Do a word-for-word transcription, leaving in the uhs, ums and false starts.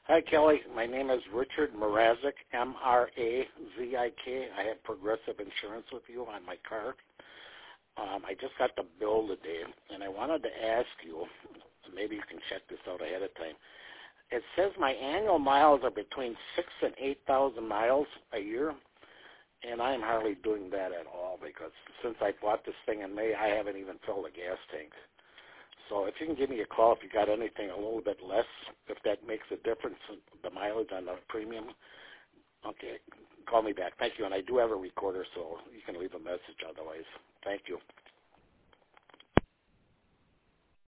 Hi, Kelly. My name is Richard Mrazek, M R A Z I K. I have Progressive Insurance with you on my car. Um, I just got the bill today, and I wanted to ask you, maybe you can check this out ahead of time. It says my annual miles are between six and eight thousand miles a year, and I'm hardly doing that at all because since I bought this thing in May, I haven't even filled a gas tank. So if you can give me a call if you got anything a little bit less, if that makes a difference in the mileage on the premium, okay, call me back. Thank you. And I do have a recorder, so you can leave a message otherwise. Thank you.